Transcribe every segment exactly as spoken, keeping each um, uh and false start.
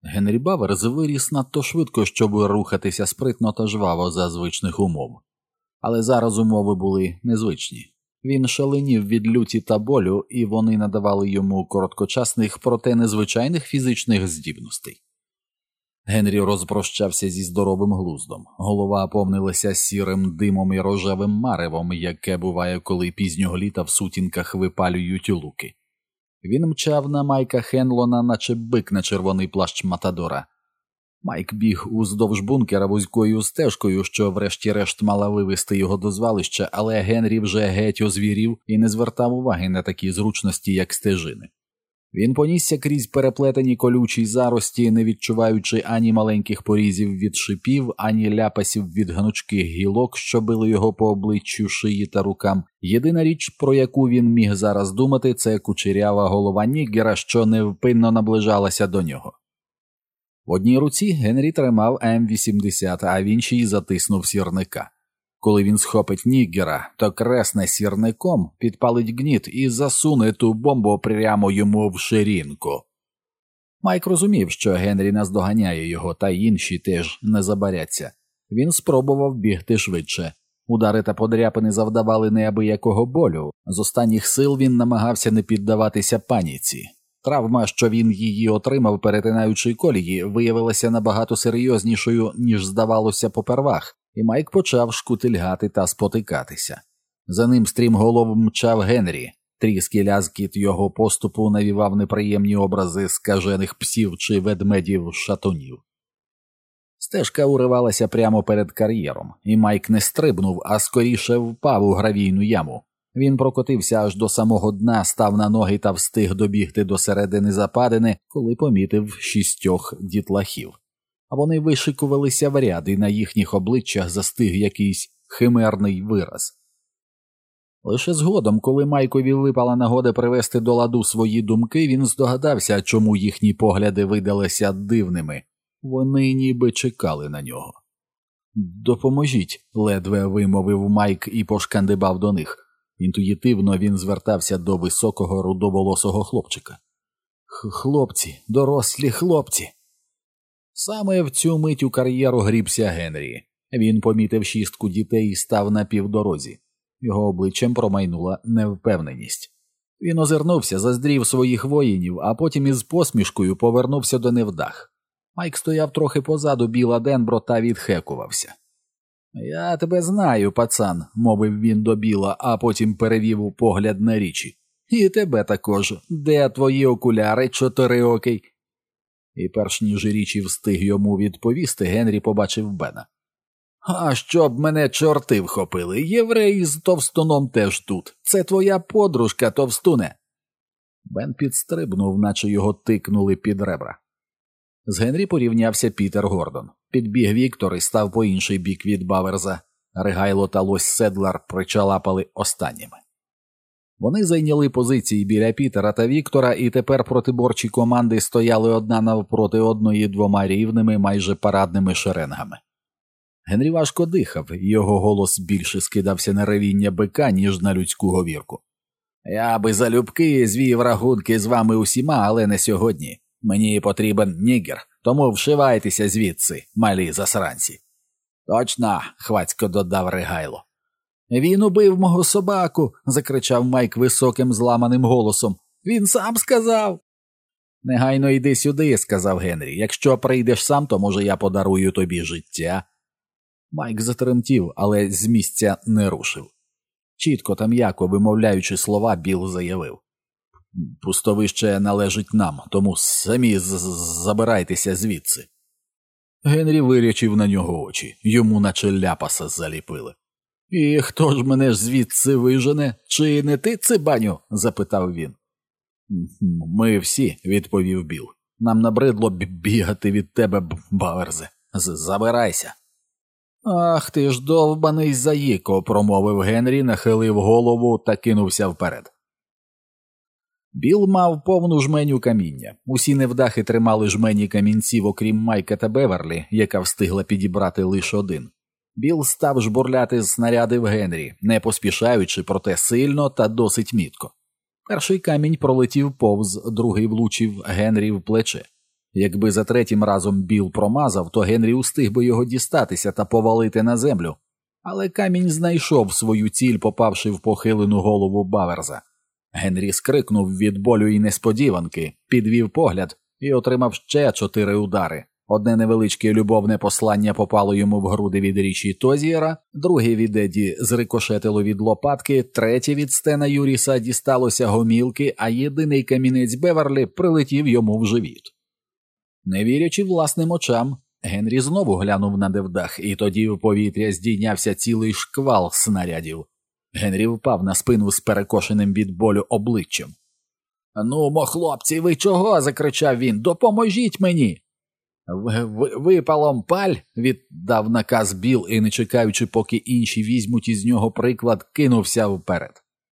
Генрі Баверс виріс надто швидко, щоб рухатися спритно та жваво за звичних умов. Але зараз умови були незвичні. Він шаленів від люті та болю, і вони надавали йому короткочасних, проте незвичайних фізичних здібностей. Генрі розпрощався зі здоровим глуздом. Голова повнилася сірим димом і рожевим маревом, яке буває, коли пізнього літа в сутінках випалюють луки. Він мчав на Майка Хенлона, наче бик на червоний плащ Матадора. Майк біг уздовж бункера вузькою стежкою, що врешті-решт мала вивести його до звалища, але Генрі вже геть озвірів і не звертав уваги на такі зручності, як стежини. Він понісся крізь переплетені колючі зарості, не відчуваючи ані маленьких порізів від шипів, ані ляпасів від гнучких гілок, що били його по обличчю, шиї та рукам. Єдина річ, про яку він міг зараз думати, це кучерява голова Ніггера, що невпинно наближалася до нього. В одній руці Генрі тримав Ем вісімдесят, а в іншій затиснув сірника. Коли він схопить Ніггера, то кресне сірником, підпалить гніт і засуне ту бомбу прямо йому в ширинку. Майк розумів, що Генрі наздоганяє його, та інші теж не забаряться. Він спробував бігти швидше. Удари та подряпини завдавали неабиякого болю. З останніх сил він намагався не піддаватися паніці. Травма, що він її отримав, перетинаючи колії, виявилася набагато серйознішою, ніж здавалося попервах, і Майк почав шкутильгати та спотикатися. За ним стрімголов мчав Генрі. Тріск і лязкіт його поступу навівав неприємні образи скажених псів чи ведмедів-шатунів. Стежка уривалася прямо перед кар'єром, і Майк не стрибнув, а скоріше впав у гравійну яму. Він прокотився аж до самого дна, став на ноги та встиг добігти до середини западини, коли помітив шістьох дітлахів. А вони вишикувалися в ряд, і на їхніх обличчях застиг якийсь химерний вираз. Лише згодом, коли Майкові випала нагода привести до ладу свої думки, він здогадався, чому їхні погляди видалися дивними. Вони ніби чекали на нього. «Допоможіть», – ледве вимовив Майк і пошкандибав до них. Інтуїтивно він звертався до високого рудоволосого хлопчика. «Хлопці, дорослі хлопці!» Саме в цю мить у кар'єру грібся Генрі. Він помітив шістку дітей і став на півдорозі. Його обличчям промайнула невпевненість. Він озирнувся, заздрів своїх воїнів, а потім із посмішкою повернувся до невдах. Майк стояв трохи позаду Біла Денбро та відхекувався. «Я тебе знаю, пацан», – мовив він до Біла, а потім перевів погляд на Річі. «І тебе також. Де твої окуляри, чотириокий?» І перш ніж Річі встиг йому відповісти, Генрі побачив Бена. «А щоб мене чорти вхопили, єврей з товстуном теж тут. Це твоя подружка, товстуне». Бен підстрибнув, наче його тикнули під ребра. З Генрі порівнявся Пітер Гордон. Підбіг Віктор і став по інший бік від Баверза. Ригайло та Лось Седлар причалапали останніми. Вони зайняли позиції біля Пітера та Віктора, і тепер протиборчі команди стояли одна навпроти одної двома рівними, майже парадними шеренгами. Генрі важко дихав, його голос більше скидався на ревіння бика, ніж на людську говірку. «Я би залюбки звів рахунки з вами усіма, але не сьогодні. Мені потрібен Ніггер, тому вшивайтеся звідси, малі засранці». «Точно», – хвацько додав Ригайло. «Він убив мого собаку», – закричав Майк високим зламаним голосом. «Він сам сказав». «Негайно йди сюди», – сказав Генрі. «Якщо прийдеш сам, то, може, я подарую тобі життя». Майк затремтів, але з місця не рушив. Чітко та м'яко вимовляючи слова, Біл заявив. «Пустовище належить нам, тому самі забирайтеся звідси». Генрі вирячив на нього очі, йому наче ляпаса заліпили. «І хто ж мене ж звідси вижене? Чи не ти, цибаню?» – запитав він. «Ми всі», – відповів Біл. «Нам набридло бігати від тебе, Баверзе. Забирайся». «Ах ти ж довбаний заїко», – промовив Генрі, нахилив голову та кинувся вперед. Біл мав повну жменю каміння. Усі невдахи тримали жмені камінців, окрім Майка та Беверлі, яка встигла підібрати лише один. Біл став жбурляти снаряди в Генрі, не поспішаючи, проте сильно та досить мітко. Перший камінь пролетів повз, другий влучив Генрі в плече. Якби за третім разом Біл промазав, то Генрі устиг би його дістатися та повалити на землю. Але камінь знайшов свою ціль, попавши в похилену голову Баверза. Генрі скрикнув від болю і несподіванки, підвів погляд і отримав ще чотири удари. Одне невеличке любовне послання попало йому в груди від Річі Тозієра, друге від Еді зрикошетило від лопатки, третє від Стена Юріса дісталося гомілки, а єдиний камінець Беверлі прилетів йому в живіт. Не вірячи власним очам, Генрі знову глянув на Невдах, і тоді в повітря здійнявся цілий шквал снарядів. Генрі впав на спину з перекошеним від болю обличчям. «Нумо, хлопці, ви чого?» – закричав він. «Допоможіть мені!» «Випалом паль!» – віддав наказ Біл і, не чекаючи, поки інші візьмуть із нього приклад, кинувся вперед.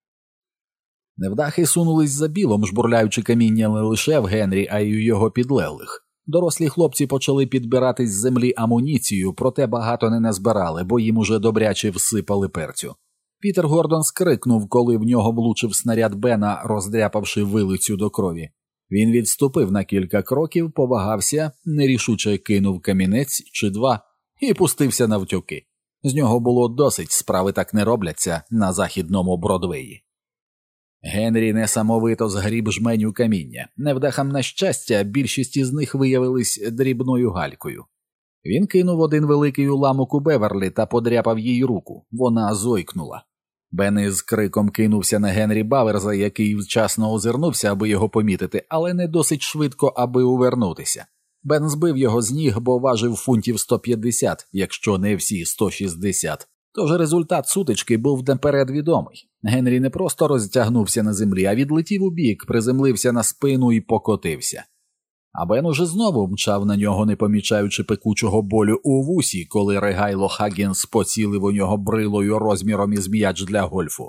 Невдахи сунулись за Білом, жбурляючи каміння не лише в Генрі, а й у його підлеглих. Дорослі хлопці почали підбирати з землі амуніцію, проте багато не назбирали, бо їм уже добряче всипали перцю. Пітер Гордон скрикнув, коли в нього влучив снаряд Бена, роздряпавши вилицю до крові. Він відступив на кілька кроків, повагався, нерішуче кинув камінець чи два і пустився навтьоки. З нього було досить, справи так не робляться на західному Бродвеї. Генрі несамовито згріб жменю каміння. Невдахам на щастя, більшість із них виявились дрібною галькою. Він кинув один великий уламок у Беверлі та подряпав їй руку. Вона зойкнула. Бен із криком кинувся на Генрі Баверза, який вчасно озирнувся, аби його помітити, але не досить швидко, аби увернутися. Бен збив його з ніг, бо важив фунтів сто п'ятдесят, якщо не всі сто шістдесят. Тож результат сутички був наперед відомий. Генрі не просто розтягнувся на землі, а відлетів у бік, приземлився на спину і покотився. А Бен уже знову мчав на нього, не помічаючи пекучого болю у вусі, коли Регайло Хаггінс поцілив у нього брилою розміром із м'яч для гольфу.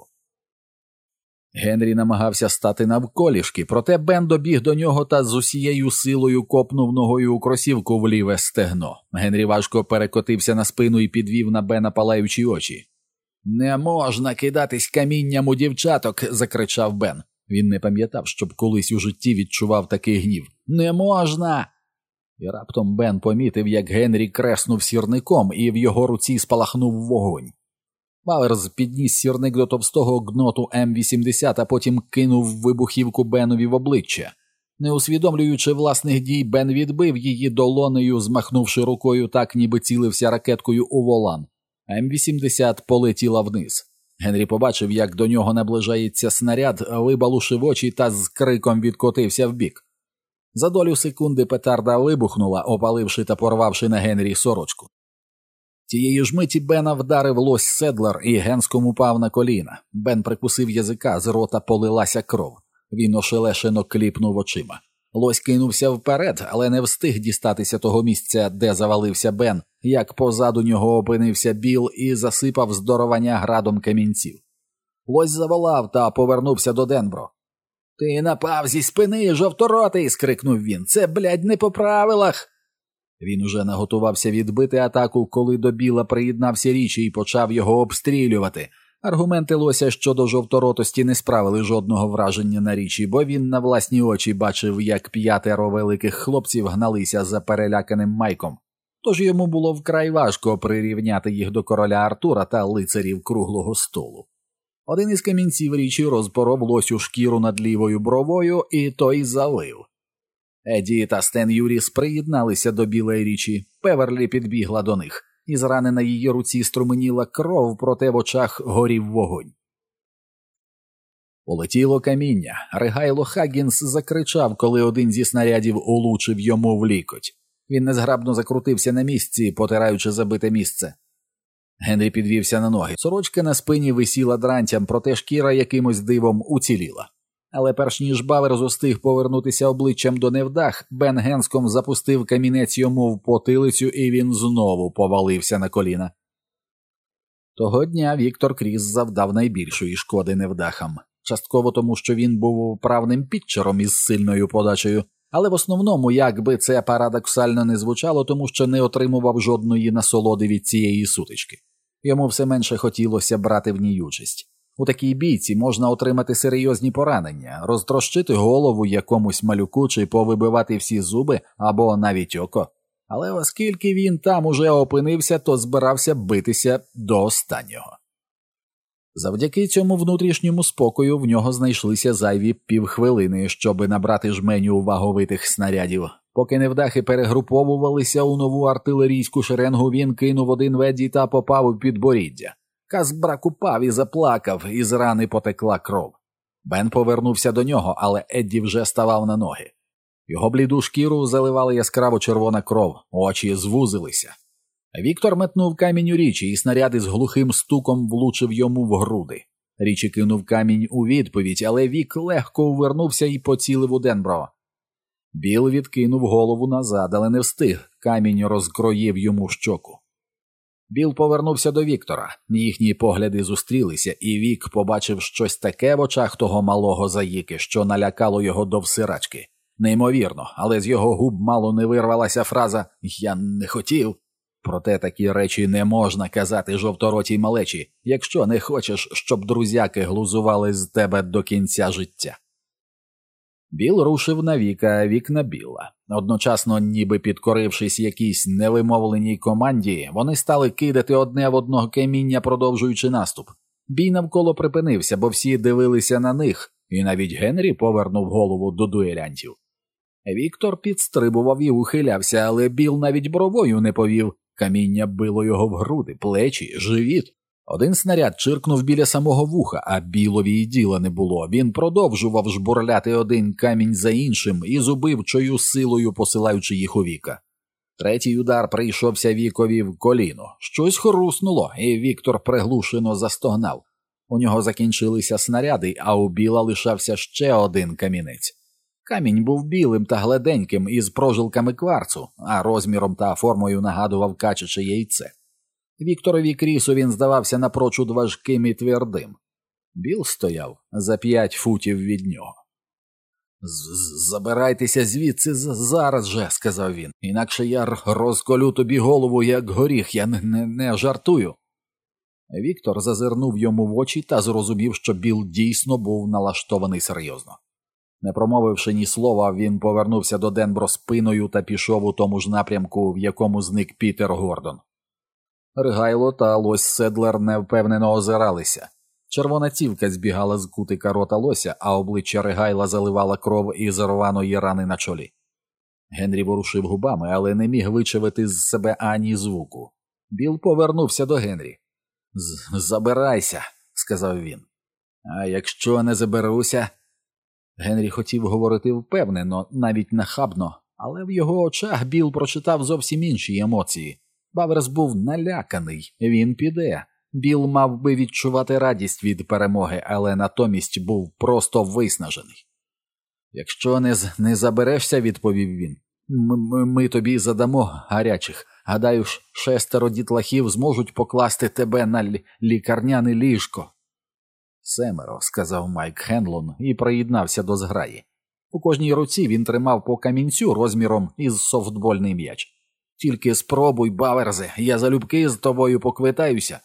Генрі намагався стати навколішки, проте Бен добіг до нього та з усією силою копнув ногою у кросівку в ліве стегно. Генрі важко перекотився на спину і підвів на Бена палаючі очі. «Не можна кидатись камінням у дівчаток!» – закричав Бен. Він не пам'ятав, щоб колись у житті відчував такий гнів. «Не можна!» І раптом Бен помітив, як Генрі креснув сірником, і в його руці спалахнув вогонь. Баверз підніс сірник до товстого гноту Ем вісімдесят, а потім кинув вибухівку Бенові в обличчя. Не усвідомлюючи власних дій, Бен відбив її долонею, змахнувши рукою так, ніби цілився ракеткою у волан. Ем вісімдесят полетіла вниз. Генрі побачив, як до нього наближається снаряд, вибалушив очі та з криком відкотився вбік. За долю секунди петарда вибухнула, опаливши та порвавши на Генрі сорочку. Тієї ж миті Бена вдарив лось Седлер, і Генском упав на коліна. Бен прикусив язика, з рота полилася кров. Він ошелешено кліпнув очима. Лось кинувся вперед, але не встиг дістатися того місця, де завалився Бен, як позаду нього опинився Біл і засипав здоровання градом камінців. Лось заволав та повернувся до Денбро. «Ти напав зі спини, жовторотий!» – скрикнув він. «Це, блядь, не по правилах!» Він уже наготувався відбити атаку, коли до Біла приєднався Річі і почав його обстрілювати. Аргументи Лося щодо жовторотості не справили жодного враження на Річі, бо він на власні очі бачив, як п'ятеро великих хлопців гналися за переляканим Майком. Тож йому було вкрай важко прирівняти їх до короля Артура та лицарів круглого столу. Один із камінців Річі розпоров Лосю шкіру над лівою бровою, і той завив. Еді та Стен Юріс приєдналися до Біла і Річі. Певерлі підбігла до них. Із рани на її руці струменіла кров, проте в очах горів вогонь. Полетіло каміння. Регайло Хаггінс закричав, коли один зі снарядів улучив йому в лікоть. Він незграбно закрутився на місці, потираючи забите місце. Генрі підвівся на ноги. Сорочка на спині висіла дрантям, проте шкіра якимось дивом уціліла. Але перш ніж Баверз устиг повернутися обличчям до невдах, Бен Генском запустив камінець йому в потилицю, і він знову повалився на коліна. Того дня Віктор Кріс завдав найбільшої шкоди невдахам. Частково тому, що він був вправним пітчером із сильною подачею, але в основному, як би це парадоксально не звучало, тому що не отримував жодної насолоди від цієї сутички. Йому все менше хотілося брати в ній участь. У такій бійці можна отримати серйозні поранення, розтрощити голову якомусь малюку чи повибивати всі зуби або навіть око. Але оскільки він там уже опинився, то збирався битися до останнього. Завдяки цьому внутрішньому спокою в нього знайшлися зайві півхвилини, щоби набрати жменю ваговитих снарядів. Поки невдахи перегруповувалися у нову артилерійську шеренгу, він кинув один веді та попав у підборіддя. Казбрак упав і заплакав, із рани потекла кров. Бен повернувся до нього, але Едді вже ставав на ноги. Його бліду шкіру заливала яскраво червона кров, очі звузилися. Віктор метнув камінь у Річі, і снаряд із глухим стуком влучив йому в груди. Річі кинув камінь у відповідь, але Вік легко увернувся і поцілив у Денбро. Біл відкинув голову назад, але не встиг, камінь розкроїв йому щоку. Біл повернувся до Віктора, їхні погляди зустрілися, і Вік побачив щось таке в очах того малого заїки, що налякало його до всирачки. Неймовірно, але з його губ мало не вирвалася фраза «Я не хотів». Проте такі речі не можна казати жовторотій малечі, якщо не хочеш, щоб друзяки глузували з тебе до кінця життя. Біл рушив на Віка, а Вік на Біла. Одночасно, ніби підкорившись якійсь невимовленій команді, вони стали кидати одне в одного каміння, продовжуючи наступ. Бій навколо припинився, бо всі дивилися на них, і навіть Генрі повернув голову до дуелянтів. Віктор підстрибував і ухилявся, але Біл навіть бровою не повів. Каміння било його в груди, плечі, живіт. Один снаряд чиркнув біля самого вуха, а Білові й діла не було. Він продовжував жбурляти один камінь за іншим і зубивчою силою посилаючи їх у Віка. Третій удар прийшовся Вікові в коліно. Щось хруснуло, і Віктор приглушено застогнав. У нього закінчилися снаряди, а у Біла лишався ще один камінець. Камінь був білим та гладеньким із прожилками кварцу, а розміром та формою нагадував качаче яйце. Вікторові крісу він здавався напрочуд важким і твердим. Біл стояв за п'ять футів від нього. «Забирайтеся звідси зараз же», – сказав він, – «інакше я розколю тобі голову, як горіх, я не, не, не жартую». Віктор зазирнув йому в очі та зрозумів, що Біл дійсно був налаштований серйозно. Не промовивши ні слова, він повернувся до Денбро спиною та пішов у тому ж напрямку, в якому зник Пітер Гордон. Ригайло та лось Седлер невпевнено озиралися. Червона цівка збігала з кутика рота лося, а обличчя Ригайла заливала кров із рваної рани на чолі. Генрі ворушив губами, але не міг вичавити з себе ані звуку. Біл повернувся до Генрі. «Забирайся», – сказав він. «А якщо не заберуся?» Генрі хотів говорити впевнено, навіть нахабно, але в його очах Біл прочитав зовсім інші емоції. Баверс був наляканий, він піде. Біл мав би відчувати радість від перемоги, але натомість був просто виснажений. «Якщо не, не заберешся», – відповів він, – «ми тобі задамо гарячих. Гадаю, шестеро дітлахів зможуть покласти тебе на лі лікарняне ліжко». «Семеро», – сказав Майк Хенлон і приєднався до зграї. У кожній руці він тримав по камінцю розміром із софтбольний м'яч. «Тільки спробуй, Баверзе, я залюбки з тобою поквитаюся».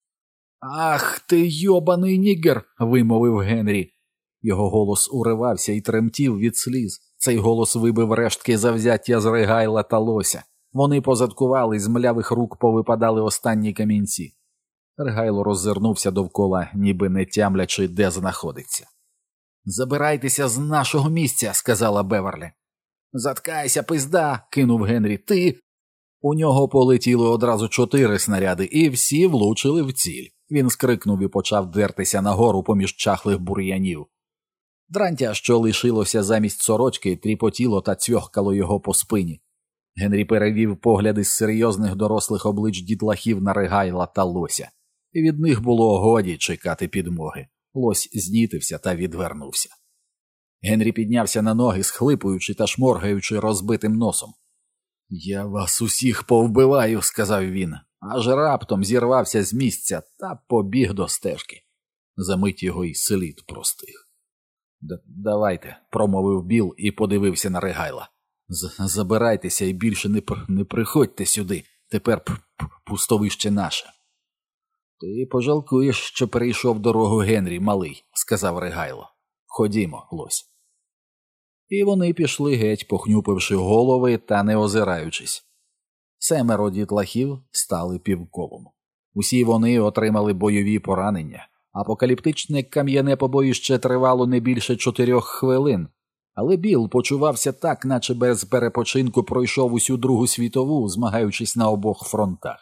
«Ах ти, йобаний нігер!» – вимовив Генрі. Його голос уривався і тремтів від сліз. Цей голос вибив рештки завзяття з Ригайла та лося. Вони позадкували, з млявих рук повипадали останні камінці. Ригайло роззирнувся довкола, ніби не тямлячи, де знаходиться. «Забирайтеся з нашого місця», – сказала Беверлі. «Заткайся, пизда», – кинув Генрі. «Ти...» У нього полетіли одразу чотири снаряди, і всі влучили в ціль. Він скрикнув і почав дертися нагору поміж чахлих бур'янів. Дрантя, що лишилося замість сорочки, тріпотіло та цьохкало його по спині. Генрі перевів погляди з серйозних дорослих облич дітлахів на Ригайла та лося. І від них було годі чекати підмоги. Лось знітився та відвернувся. Генрі піднявся на ноги, схлипуючи та шморгаючи розбитим носом. «Я вас усіх повбиваю», – сказав він, аж раптом зірвався з місця та побіг до стежки. Замить його й слід простих. «Давайте», – промовив Біл і подивився на Ригайла. «Забирайтеся і більше не, не приходьте сюди, тепер пустовище наше». Ти пожалкуєш, що перейшов дорогу Генрі, малий, сказав Ригайло. Ходімо, лось. І вони пішли геть, похнюпивши голови та не озираючись. Семеро дітлахів стали півколом. Усі вони отримали бойові поранення. Апокаліптичне кам'яне побоїще тривало не більше чотирьох хвилин, але Біл почувався так, наче без перепочинку пройшов усю Другу світову, змагаючись на обох фронтах.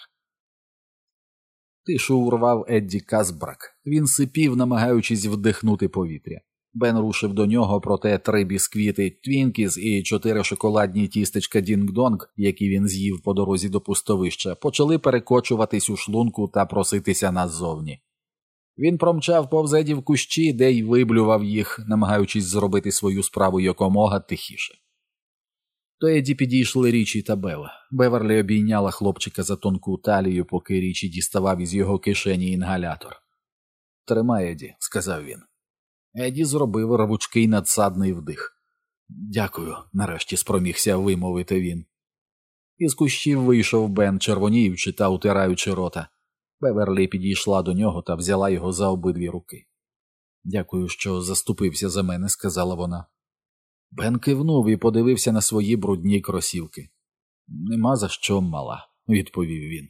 Тишу урвав Едді Казбрак. Він сипів, намагаючись вдихнути повітря. Бен рушив до нього, проте три бісквіти Твінкіз і чотири шоколадні тістечка Дінг-Донг, які він з'їв по дорозі до пустовища, почали перекочуватись у шлунку та проситися назовні. Він промчав повз Еді в кущі, де й виблював їх, намагаючись зробити свою справу якомога тихіше. До Еді підійшли Річі та Бева. Беверлі обійняла хлопчика за тонку талію, поки Річі діставав із його кишені інгалятор. «Тримай, Еді», – сказав він. Еді зробив рвучкий надсадний вдих. «Дякую», – нарешті спромігся вимовити він. Із кущів вийшов Бен, червоніючи та утираючи рота. Беверлі підійшла до нього та взяла його за обидві руки. «Дякую, що заступився за мене», – сказала вона. Бен кивнув і подивився на свої брудні кросівки. «Нема за що, мала», – відповів він.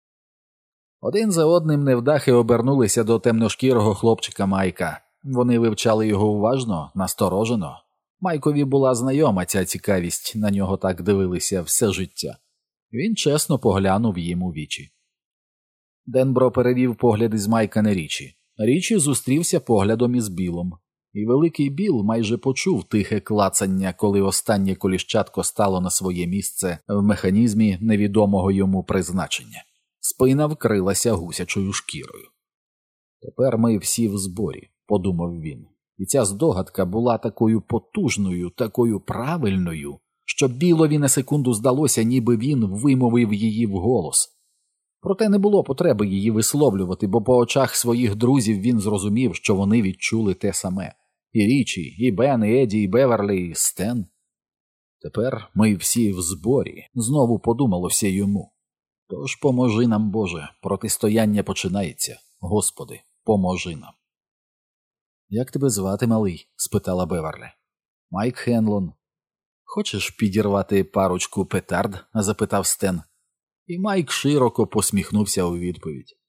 Один за одним невдахи обернулися до темношкірого хлопчика Майка. Вони вивчали його уважно, насторожено. Майкові була знайома ця цікавість, на нього так дивилися все життя. Він чесно поглянув їм у вічі. Денбро перевів погляд із Майка на Річі. Річі зустрівся поглядом із Білом. І великий Біл майже почув тихе клацання, коли останнє коліщатко стало на своє місце в механізмі невідомого йому призначення. Спина вкрилася гусячою шкірою. «Тепер ми всі в зборі», – подумав він. І ця здогадка була такою потужною, такою правильною, що Білові на секунду здалося, ніби він вимовив її вголос. Проте не було потреби її висловлювати, бо по очах своїх друзів він зрозумів, що вони відчули те саме. І Річі, і Бен, і Еді, і Беверлі, і Стен. «Тепер ми всі в зборі», – знову подумалося йому. «Тож поможи нам, Боже, протистояння починається. Господи, поможи нам». «Як тебе звати, малий?» – спитала Беверлі. «Майк Хенлон». «Хочеш підірвати парочку петард?» – запитав Стен. І Майк широко посміхнувся у відповідь.